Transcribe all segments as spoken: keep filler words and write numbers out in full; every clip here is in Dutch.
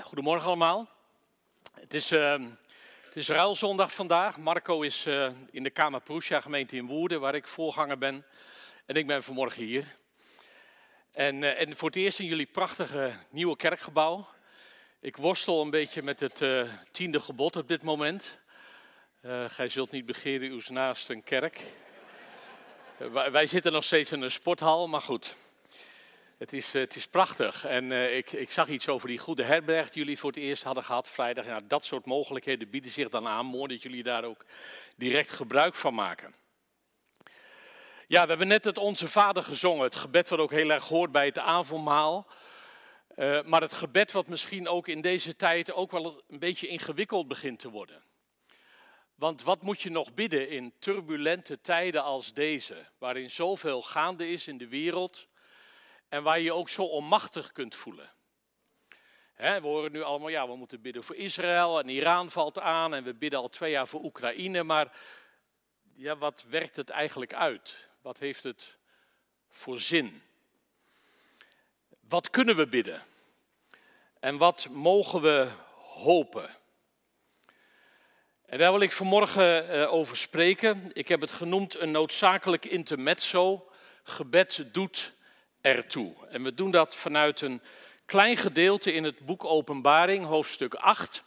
Goedemorgen allemaal. Het is, uh, het is ruilzondag vandaag. Marco is uh, in de Kamer Prusia gemeente in Woerden, waar ik voorganger ben. En ik ben vanmorgen hier. En, uh, en voor het eerst in jullie prachtige nieuwe kerkgebouw. Ik worstel een beetje met het uh, tiende gebod op dit moment. Uh, gij zult niet begeren uws naast een kerk. Uh, wij, wij zitten nog steeds in een sporthal, maar goed. Het is, het is prachtig en uh, ik, ik zag iets over die goede herberg die jullie voor het eerst hadden gehad vrijdag. Nou, dat soort mogelijkheden bieden zich dan aan. Mooi dat jullie daar ook direct gebruik van maken. Ja, we hebben net het Onze Vader gezongen. Het gebed wat ook heel erg hoort bij het avondmaal. Uh, maar het gebed wat misschien ook in deze tijd ook wel een beetje ingewikkeld begint te worden. Want wat moet je nog bidden in turbulente tijden als deze, waarin zoveel gaande is in de wereld. En waar je je ook zo onmachtig kunt voelen. He, we horen nu allemaal, ja, we moeten bidden voor Israël en Iran valt aan. En we bidden al twee jaar voor Oekraïne. Maar ja, wat werkt het eigenlijk uit? Wat heeft het voor zin? Wat kunnen we bidden? En wat mogen we hopen? En daar wil ik vanmorgen uh, over spreken. Ik heb het genoemd een noodzakelijk intermezzo. Gebed doet ertoe. En we doen dat vanuit een klein gedeelte in het boek Openbaring, hoofdstuk acht.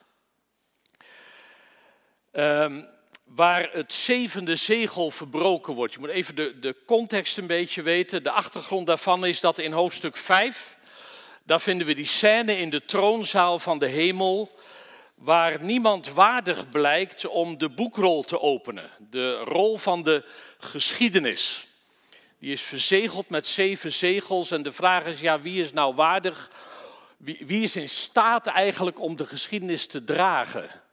Um, waar het zevende zegel verbroken wordt. Je moet even de, de context een beetje weten. De achtergrond daarvan is dat in hoofdstuk vijf, daar vinden we die scène in de troonzaal van de hemel, waar niemand waardig blijkt om de boekrol te openen. De rol van de geschiedenis. Die is verzegeld met zeven zegels en de vraag is, ja, wie is nou waardig? Wie, wie is in staat eigenlijk om de geschiedenis te dragen?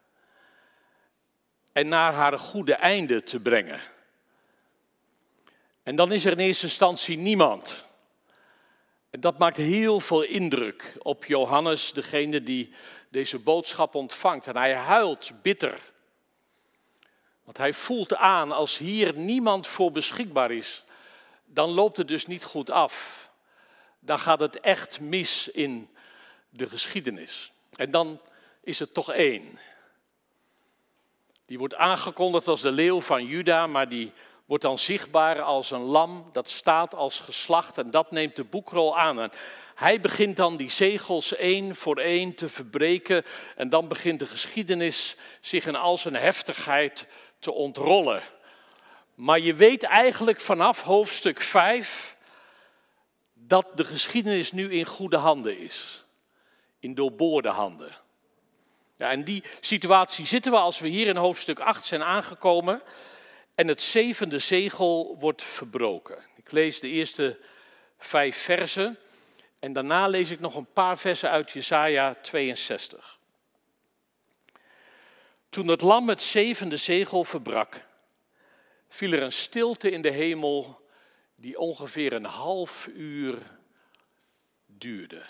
En naar haar goede einde te brengen? En dan is er in eerste instantie niemand. En dat maakt heel veel indruk op Johannes, degene die deze boodschap ontvangt. En hij huilt bitter. Want hij voelt aan, als hier niemand voor beschikbaar is, dan loopt het dus niet goed af. Dan gaat het echt mis in de geschiedenis. En dan is er toch één. Die wordt aangekondigd als de leeuw van Juda, maar die wordt dan zichtbaar als een lam. Dat staat als geslacht en dat neemt de boekrol aan. En hij begint dan die zegels één voor één te verbreken. En dan begint de geschiedenis zich in al zijn heftigheid te ontrollen. Maar je weet eigenlijk vanaf hoofdstuk vijf dat de geschiedenis nu in goede handen is. In doorboorde handen. Ja, in die situatie zitten we als we hier in hoofdstuk acht zijn aangekomen. En het zevende zegel wordt verbroken. Ik lees de eerste vijf versen. En daarna lees ik nog een paar versen uit Jesaja tweeënzestig. Toen het lam het zevende zegel verbrak, viel er een stilte in de hemel die ongeveer een half uur duurde.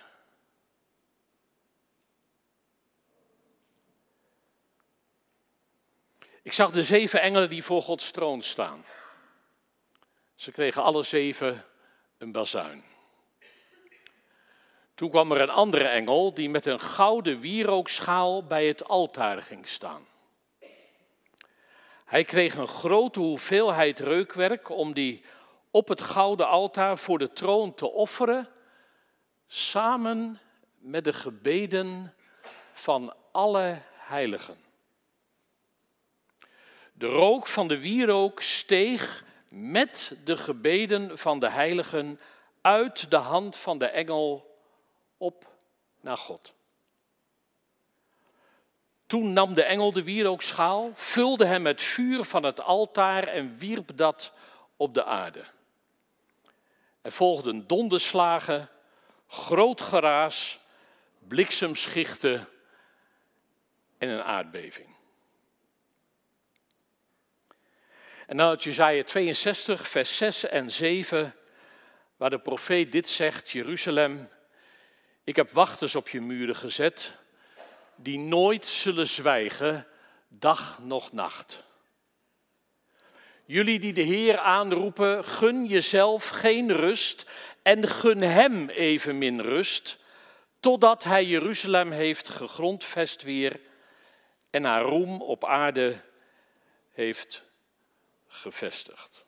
Ik zag de zeven engelen die voor Gods troon staan. Ze kregen alle zeven een bazuin. Toen kwam er een andere engel die met een gouden wierookschaal bij het altaar ging staan. Hij kreeg een grote hoeveelheid reukwerk om die op het gouden altaar voor de troon te offeren, samen met de gebeden van alle heiligen. De rook van de wierook steeg met de gebeden van de heiligen uit de hand van de engel op naar God. Toen nam de engel de wierookschaal, vulde hem met vuur van het altaar en wierp dat op de aarde. Er volgden donderslagen, groot geraas, bliksemschichten en een aardbeving. En dan uit Jesaja tweeënzestig, vers zes en zeven, waar de profeet dit zegt: Jeruzalem, ik heb wachters op je muren gezet, die nooit zullen zwijgen, dag noch nacht. Jullie die de Heer aanroepen, gun jezelf geen rust en gun hem evenmin rust, totdat hij Jeruzalem heeft gegrondvest weer en haar roem op aarde heeft gevestigd.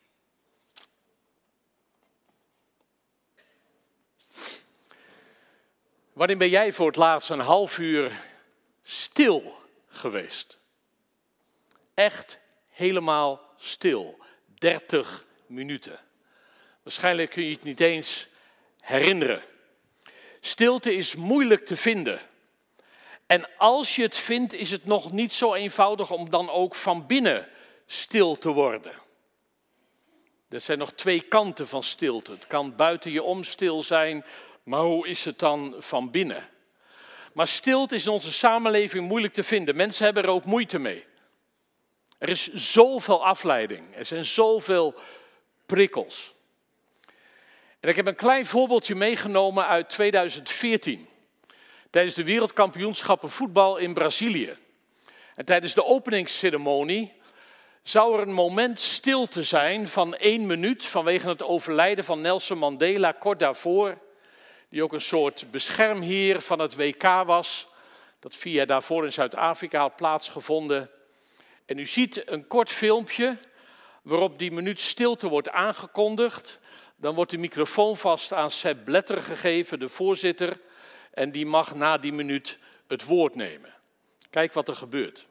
Wanneer ben jij voor het laatst een half uur stil geweest? Echt helemaal stil. dertig minuten. Waarschijnlijk kun je het niet eens herinneren. Stilte is moeilijk te vinden. En als je het vindt, is het nog niet zo eenvoudig om dan ook van binnen stil te worden. Er zijn nog twee kanten van stilte. Het kan buiten je om stil zijn, maar hoe is het dan van binnen? Maar stilte is in onze samenleving moeilijk te vinden. Mensen hebben er ook moeite mee. Er is zoveel afleiding. Er zijn zoveel prikkels. En ik heb een klein voorbeeldje meegenomen uit tweeduizend veertien. Tijdens de wereldkampioenschappen voetbal in Brazilië. En tijdens de openingsceremonie zou er een moment stilte zijn van één minuut vanwege het overlijden van Nelson Mandela kort daarvoor. Die ook een soort beschermheer van het W K was. Dat vier jaar daarvoor in Zuid-Afrika had plaatsgevonden. En u ziet een kort filmpje waarop die minuut stilte wordt aangekondigd. Dan wordt de microfoon vast aan Sepp Blatter gegeven, de voorzitter. En die mag na die minuut het woord nemen. Kijk wat er gebeurt.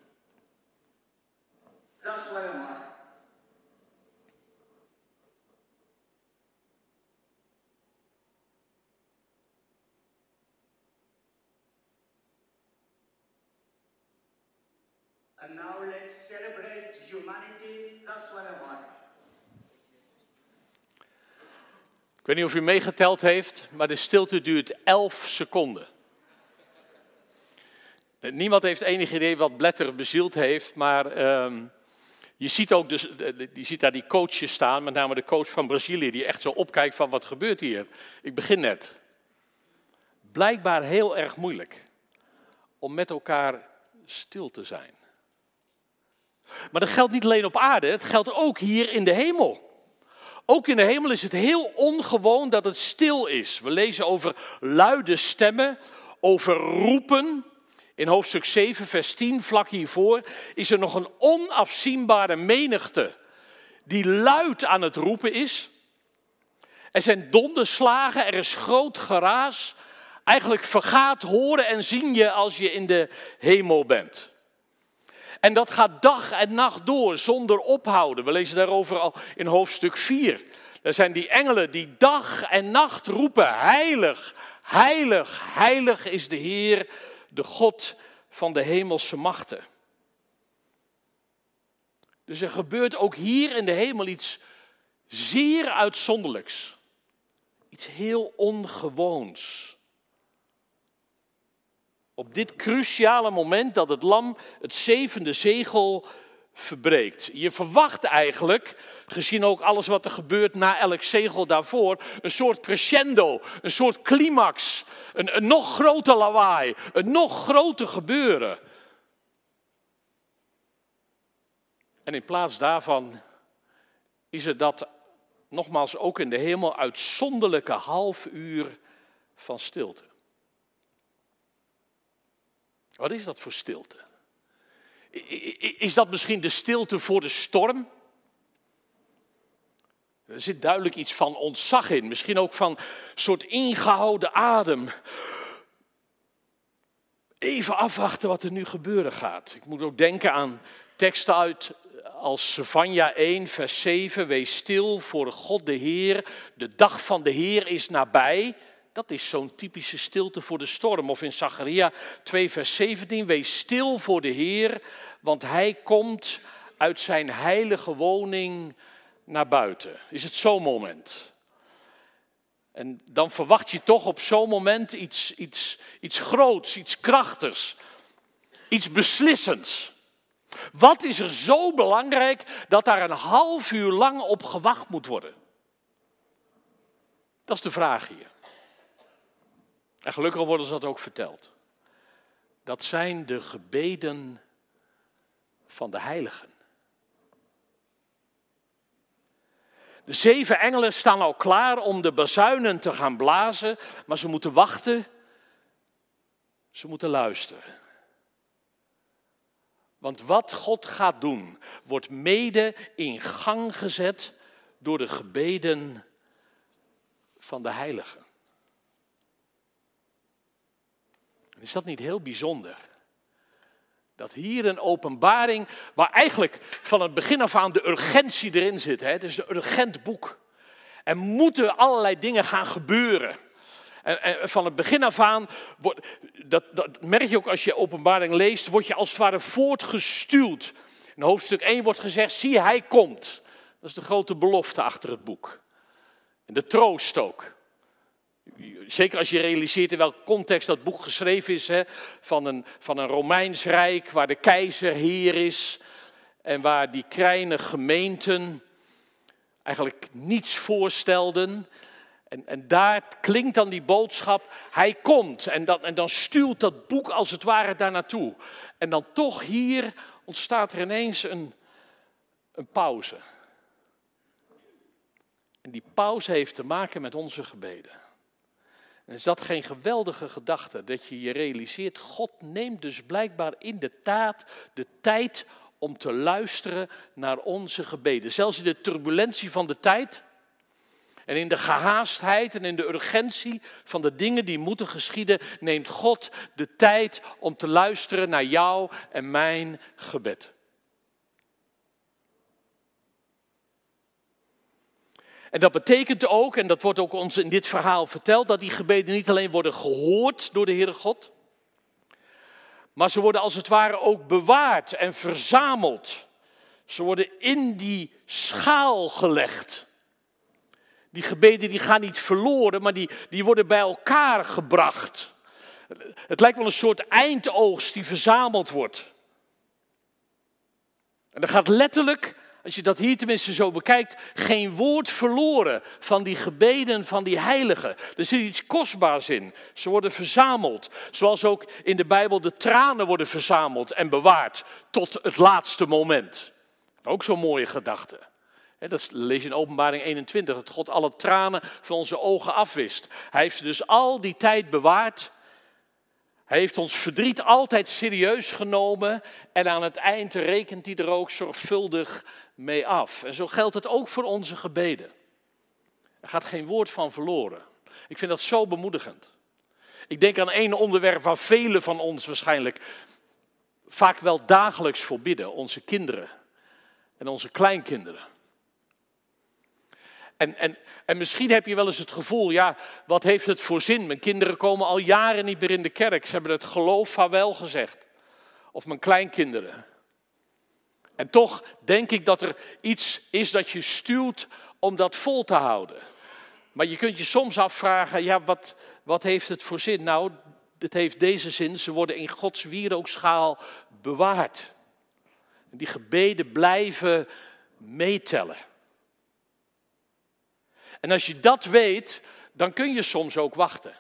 And now let's celebrate humanity. That's what I want. Ik weet niet of u meegeteld heeft, maar de stilte duurt elf seconden. Niemand heeft enig idee wat Blatter bezield heeft, maar uh, je ziet ook dus, je ziet daar die coaches staan, met name de coach van Brazilië, die echt zo opkijkt van wat gebeurt hier. Ik begin net. Blijkbaar heel erg moeilijk om met elkaar stil te zijn. Maar dat geldt niet alleen op aarde, het geldt ook hier in de hemel. Ook in de hemel is het heel ongewoon dat het stil is. We lezen over luide stemmen, over roepen. In hoofdstuk zeven, vers tien, vlak hiervoor, is er nog een onafzienbare menigte die luid aan het roepen is. Er zijn donderslagen, er is groot geraas. Eigenlijk vergaat horen en zien je als je in de hemel bent. En dat gaat dag en nacht door, zonder ophouden. We lezen daarover al in hoofdstuk vier. Er zijn die engelen die dag en nacht roepen, heilig, heilig, heilig is de Heer, de God van de hemelse machten. Dus er gebeurt ook hier in de hemel iets zeer uitzonderlijks. Iets heel ongewoons. Op dit cruciale moment dat het lam het zevende zegel verbreekt. Je verwacht eigenlijk, gezien ook alles wat er gebeurt na elk zegel daarvoor, een soort crescendo, een soort climax, een, een nog groter lawaai, een nog groter gebeuren. En in plaats daarvan is er dat, nogmaals ook in de hemel, uitzonderlijke half uur van stilte. Wat is dat voor stilte? Is dat misschien de stilte voor de storm? Er zit duidelijk iets van ontzag in. Misschien ook van een soort ingehouden adem. Even afwachten wat er nu gebeuren gaat. Ik moet ook denken aan teksten uit als Sefanja één, vers zeven. Wees stil voor God de Heer. De dag van de Heer is nabij. Dat is zo'n typische stilte voor de storm. Of in Zacharia twee, vers zeventien. Wees stil voor de Heer, want hij komt uit zijn heilige woning naar buiten. Is het zo'n moment? En dan verwacht je toch op zo'n moment iets, iets, iets groots, iets krachtigs, iets beslissends. Wat is er zo belangrijk dat daar een half uur lang op gewacht moet worden? Dat is de vraag hier. En gelukkig worden ze dat ook verteld. Dat zijn de gebeden van de heiligen. De zeven engelen staan al klaar om de bazuinen te gaan blazen, maar ze moeten wachten Ze moeten luisteren. Want wat God gaat doen, wordt mede in gang gezet door de gebeden van de heiligen. Is dat niet heel bijzonder? Dat hier een openbaring, waar eigenlijk van het begin af aan de urgentie erin zit. Hè? Het is een urgent boek. Er moeten allerlei dingen gaan gebeuren. En, en van het begin af aan, wordt, dat, dat merk je ook als je openbaring leest, word je als het ware voortgestuwd. In hoofdstuk één wordt gezegd, zie hij komt. Dat is de grote belofte achter het boek. En de troost ook. Zeker als je realiseert in welke context dat boek geschreven is. Hè, van, een, van een Romeins Rijk waar de keizer heer is. En waar die kleine gemeenten eigenlijk niets voorstelden. En, en daar klinkt dan die boodschap, hij komt. En dan, en dan stuwt dat boek als het ware daar naartoe. En dan toch hier ontstaat er ineens een, een pauze. En die pauze heeft te maken met onze gebeden. En is dat geen geweldige gedachte, dat je je realiseert, God neemt dus blijkbaar in de taat de tijd om te luisteren naar onze gebeden. Zelfs in de turbulentie van de tijd en in de gehaastheid en in de urgentie van de dingen die moeten geschieden, neemt God de tijd om te luisteren naar jou en mijn gebed. En dat betekent ook, en dat wordt ook ons in dit verhaal verteld, dat die gebeden niet alleen worden gehoord door de Heere God, maar ze worden als het ware ook bewaard en verzameld. Ze worden in die schaal gelegd. Die gebeden die gaan niet verloren, maar die, die worden bij elkaar gebracht. Het lijkt wel een soort eindoogst die verzameld wordt. En er gaat letterlijk, als je dat hier tenminste zo bekijkt, geen woord verloren van die gebeden van die heiligen. Er zit iets kostbaars in. Ze worden verzameld. Zoals ook in de Bijbel de tranen worden verzameld en bewaard tot het laatste moment. Ook zo'n mooie gedachte. Dat lees je in Openbaring eenentwintig, dat God alle tranen van onze ogen afwist. Hij heeft ze dus al die tijd bewaard. Hij heeft ons verdriet altijd serieus genomen en aan het eind rekent hij er ook zorgvuldig mee af. En zo geldt het ook voor onze gebeden. Er gaat geen woord van verloren. Ik vind dat zo bemoedigend. Ik denk aan één onderwerp waar velen van ons waarschijnlijk vaak wel dagelijks voor bidden. Onze kinderen en onze kleinkinderen. En, en, en misschien heb je wel eens het gevoel, ja, wat heeft het voor zin? Mijn kinderen komen al jaren niet meer in de kerk. Ze hebben het geloof vaarwel gezegd. Of mijn kleinkinderen. En toch denk ik dat er iets is dat je stuwt om dat vol te houden. Maar je kunt je soms afvragen, ja, wat, wat heeft het voor zin? Nou, het heeft deze zin, ze worden in Gods wierookschaal bewaard. En die gebeden blijven meetellen. En als je dat weet, dan kun je soms ook wachten.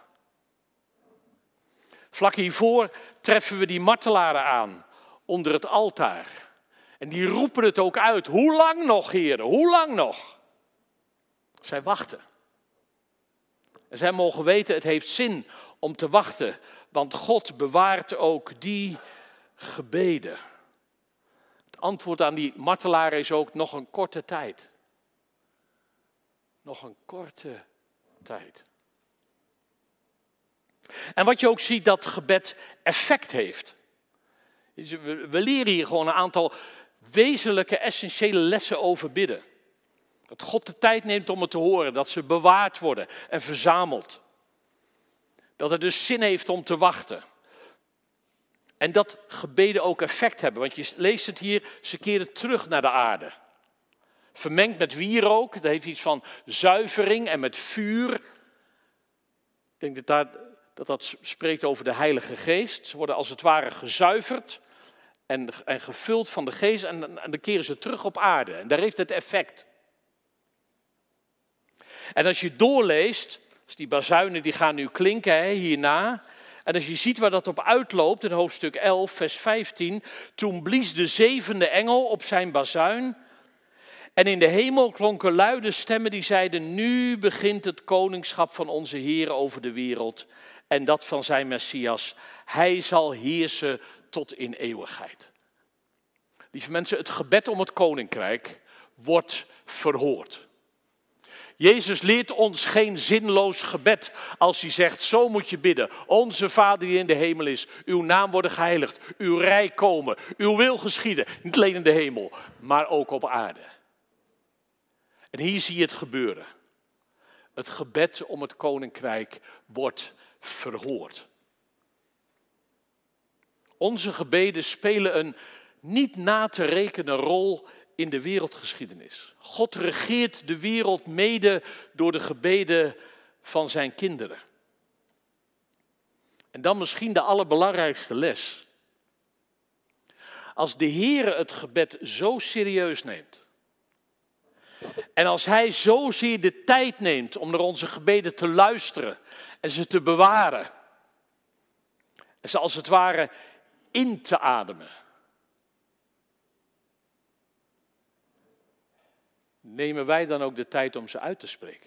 Vlak hiervoor treffen we die martelaren aan onder het altaar. En die roepen het ook uit. Hoe lang nog, heren? Hoe lang nog? Zij wachten. En zij mogen weten, het heeft zin om te wachten. Want God bewaart ook die gebeden. Het antwoord aan die martelaren is ook nog een korte tijd. Nog een korte tijd. En wat je ook ziet, dat gebed effect heeft. We leren hier gewoon een aantal wezenlijke, essentiële lessen over bidden. Dat God de tijd neemt om het te horen, dat ze bewaard worden en verzameld. Dat het dus zin heeft om te wachten. En dat gebeden ook effect hebben, want je leest het hier, ze keren terug naar de aarde. Vermengd met wierook, dat heeft iets van zuivering en met vuur. Ik denk dat daar, dat, dat spreekt over de Heilige Geest. Ze worden als het ware gezuiverd en, en gevuld van de Geest en, en dan keren ze terug op aarde. En daar heeft het effect. En als je doorleest, dus die bazuinen die gaan nu klinken hè, hierna. En als je ziet waar dat op uitloopt in hoofdstuk elf, vers vijftien. Toen blies de zevende engel op zijn bazuin. En in de hemel klonken luide stemmen die zeiden, nu begint het koningschap van onze Heer over de wereld. en dat van zijn Messias. Hij zal heersen tot in eeuwigheid. Lieve mensen, het gebed om het koninkrijk wordt verhoord. Jezus leert ons geen zinloos gebed als hij zegt, zo moet je bidden. Onze Vader die in de hemel is, uw naam worden geheiligd, uw rijk komen, uw wil geschieden. Niet alleen in de hemel, maar ook op aarde. En hier zie je het gebeuren. Het gebed om het koninkrijk wordt verhoord. Onze gebeden spelen een niet na te rekenen rol in de wereldgeschiedenis. God regeert de wereld mede door de gebeden van zijn kinderen. En dan misschien de allerbelangrijkste les. Als de Heere het gebed zo serieus neemt, en als hij zozeer de tijd neemt om naar onze gebeden te luisteren en ze te bewaren, en ze als het ware in te ademen, nemen wij dan ook de tijd om ze uit te spreken?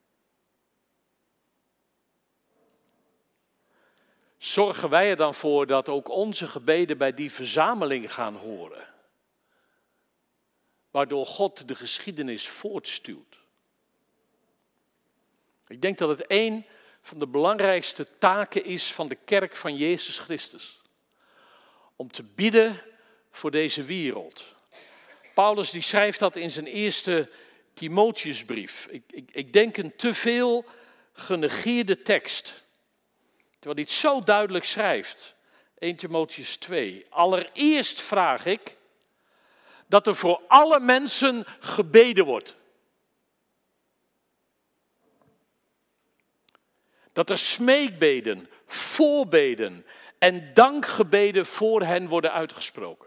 Zorgen wij er dan voor dat ook onze gebeden bij die verzameling gaan horen? Waardoor God de geschiedenis voortstuwt. Ik denk dat het een van de belangrijkste taken is van de kerk van Jezus Christus. Om te bidden voor deze wereld. Paulus die schrijft dat in zijn eerste Timotheusbrief. Ik, ik, ik denk een te veel genegeerde tekst. Terwijl hij het zo duidelijk schrijft. eerste Timotheus twee. Allereerst vraag ik dat er voor alle mensen gebeden wordt. Dat er smeekbeden, voorbeden en dankgebeden voor hen worden uitgesproken.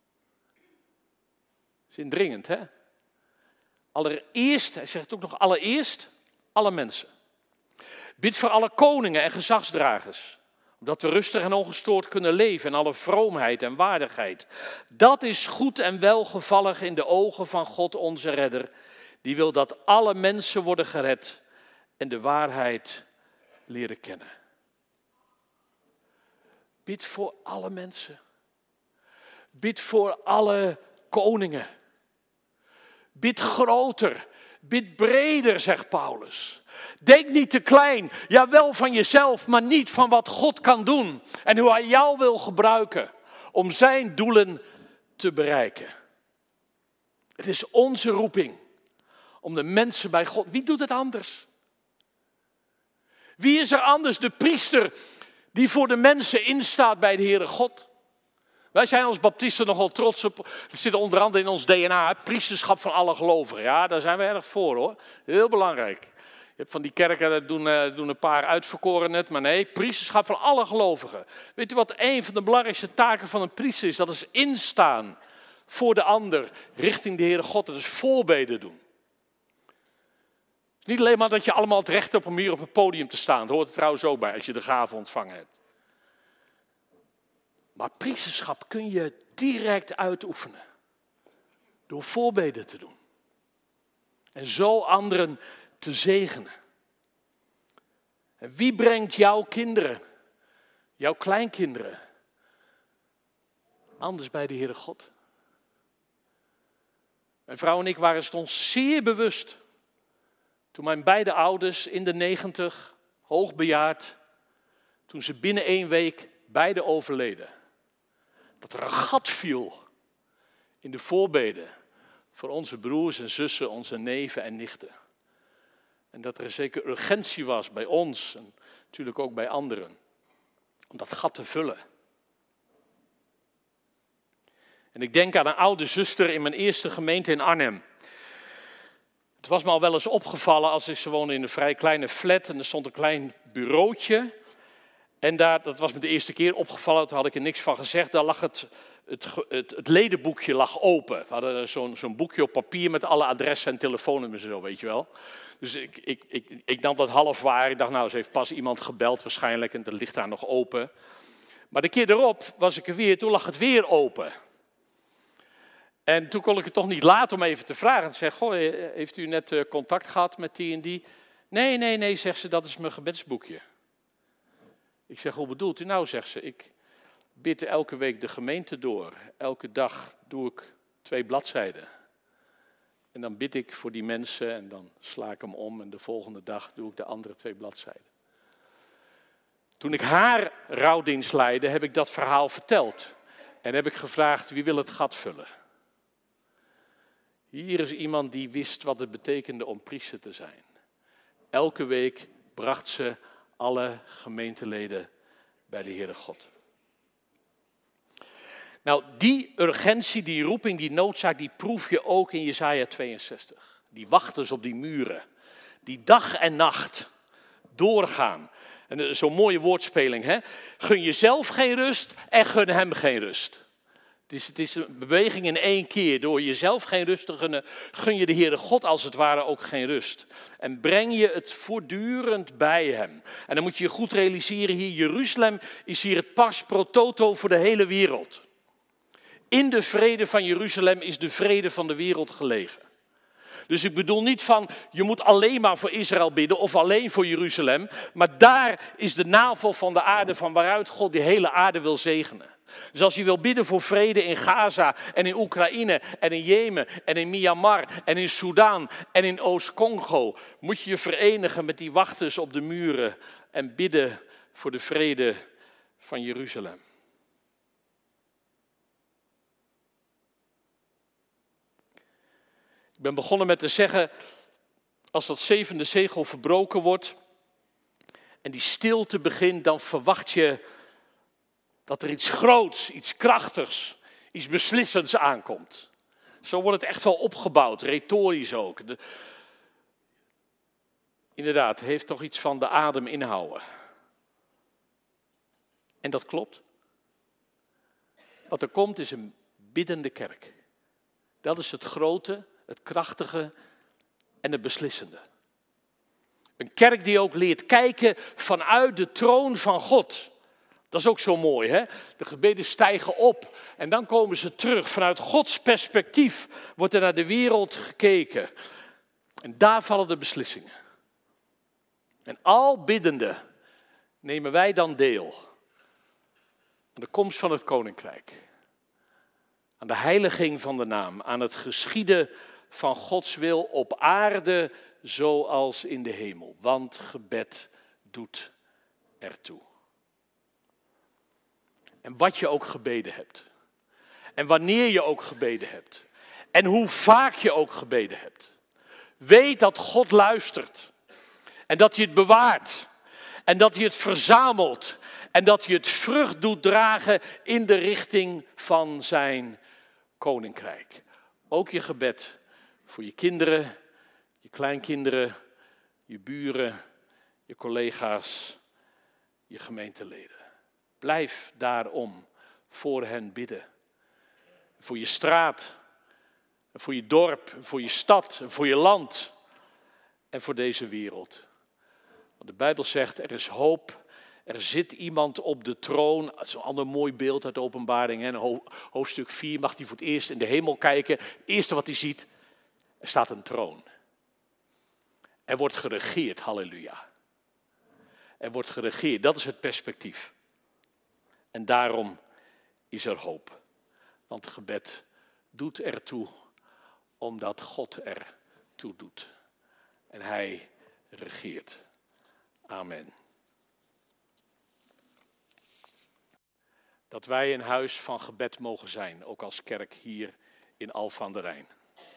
Dat is indringend, hè? Allereerst, hij zegt het ook nog, allereerst alle mensen. Bid voor alle koningen en gezagsdragers. Omdat we rustig en ongestoord kunnen leven in alle vroomheid en waardigheid. Dat is goed en welgevallig in de ogen van God onze redder. Die wil dat alle mensen worden gered en de waarheid leren kennen. Bid voor alle mensen. Bid voor alle koningen. Bid groter. Bid breder, zegt Paulus. Denk niet te klein, ja wel van jezelf, maar niet van wat God kan doen. En hoe hij jou wil gebruiken om zijn doelen te bereiken. Het is onze roeping om de mensen bij God... Wie doet het anders? Wie is er anders? De priester die voor de mensen instaat bij de Heere God. Wij zijn als baptisten nogal trots op, het zit onder andere in ons D N A, het priesterschap van alle gelovigen. Ja, daar zijn we erg voor hoor, heel belangrijk. Je hebt van die kerken, dat doen, uh, doen een paar uitverkoren net, maar nee, priesterschap van alle gelovigen. Weet u wat een van de belangrijkste taken van een priester is? Dat is instaan voor de ander, richting de Heere God, dat is voorbeden doen. Het is niet alleen maar dat je allemaal het recht hebt om hier op het podium te staan, dat hoort er trouwens ook bij als je de gave ontvangen hebt. Maar priesterschap kun je direct uitoefenen. Door voorbeden te doen. En zo anderen te zegenen. En wie brengt jouw kinderen, jouw kleinkinderen, anders bij de Heere God? Mijn vrouw en ik waren het ons zeer bewust. Toen mijn beide ouders in de negentig, hoogbejaard, toen ze binnen één week beide overleden. Dat er een gat viel in de voorbeden voor onze broers en zussen, onze neven en nichten. En dat er een zekere urgentie was bij ons en natuurlijk ook bij anderen. Om dat gat te vullen. En ik denk aan een oude zuster in mijn eerste gemeente in Arnhem. Het was me al wel eens opgevallen als ik, ze woonde in een vrij kleine flat en er stond een klein bureautje. En daar, dat was me de eerste keer opgevallen, toen had ik er niks van gezegd. Daar lag het, het, het, het ledenboekje lag open. We hadden zo'n, zo'n boekje op papier met alle adressen en telefoonnummers en zo, weet je wel. Dus ik, ik, ik, ik nam dat half waar. Ik dacht, nou, ze heeft pas iemand gebeld waarschijnlijk en dat ligt daar nog open. Maar de keer erop was ik er weer, toen lag het weer open. En toen kon ik het toch niet laten om even te vragen. En zei, goh, heeft u net contact gehad met die en die? Nee, nee, nee, zegt ze, dat is mijn gebedsboekje. Ik zeg, hoe bedoelt u nou, zegt ze. Ik bid elke week de gemeente door. Elke dag doe ik twee bladzijden. En dan bid ik voor die mensen en dan sla ik hem om en de volgende dag doe ik de andere twee bladzijden. Toen ik haar rouwdienst leidde, heb ik dat verhaal verteld. En heb ik gevraagd, wie wil het gat vullen? Hier is iemand die wist wat het betekende om priester te zijn. Elke week bracht ze alle gemeenteleden bij de Heere God. Nou, die urgentie, die roeping, die noodzaak, die proef je ook in Jesaja tweeënzestig. Die wachters op die muren, die dag en nacht doorgaan. En zo'n mooie woordspeling, hè? Gun jezelf geen rust en gun hem geen rust. Het is, het is een beweging in één keer. Door jezelf geen rust te gunnen, gun je de Heere God als het ware ook geen rust. En breng je het voortdurend bij hem. En dan moet je je goed realiseren hier, Jeruzalem is hier het pars pro toto voor de hele wereld. In de vrede van Jeruzalem is de vrede van de wereld gelegen. Dus ik bedoel niet van, je moet alleen maar voor Israël bidden of alleen voor Jeruzalem. Maar daar is de navel van de aarde van waaruit God die hele aarde wil zegenen. Dus als je wil bidden voor vrede in Gaza en in Oekraïne en in Jemen en in Myanmar en in Soedan en in Oost-Congo, moet je je verenigen met die wachters op de muren en bidden voor de vrede van Jeruzalem. Ik ben begonnen met te zeggen, als dat zevende zegel verbroken wordt en die stilte begint, dan verwacht je dat er iets groots, iets krachtigs, iets beslissends aankomt. Zo wordt het echt wel opgebouwd, retorisch ook. De, inderdaad, het heeft toch iets van de adem inhouden. En dat klopt. Wat er komt is een biddende kerk. Dat is het grote, het krachtige en het beslissende. Een kerk die ook leert kijken vanuit de troon van God. Dat is ook zo mooi, hè? De gebeden stijgen op en dan komen ze terug. Vanuit Gods perspectief wordt er naar de wereld gekeken. En daar vallen de beslissingen. En al biddende nemen wij dan deel aan de komst van het koninkrijk. Aan de heiliging van de naam, aan het geschieden van Gods wil op aarde zoals in de hemel. Want gebed doet ertoe. En wat je ook gebeden hebt. En wanneer je ook gebeden hebt. En hoe vaak je ook gebeden hebt. Weet dat God luistert. En dat hij het bewaart. En dat hij het verzamelt. En dat hij het vrucht doet dragen in de richting van zijn koninkrijk. Ook je gebed voor je kinderen, je kleinkinderen, je buren, je collega's, je gemeenteleden. Blijf daarom voor hen bidden. Voor je straat, voor je dorp, voor je stad, voor je land en voor deze wereld. Want de Bijbel zegt, er is hoop, er zit iemand op de troon. Dat is een ander mooi beeld uit de Openbaring. In hoofdstuk vier mag hij voor het eerst in de hemel kijken. Het eerste wat hij ziet, er staat een troon. Er wordt geregeerd, halleluja. Er wordt geregeerd, dat is het perspectief. En daarom is er hoop. Want gebed doet ertoe, omdat God ertoe doet. En hij regeert. Amen. Dat wij een huis van gebed mogen zijn, ook als kerk hier in Alphen aan de Rijn.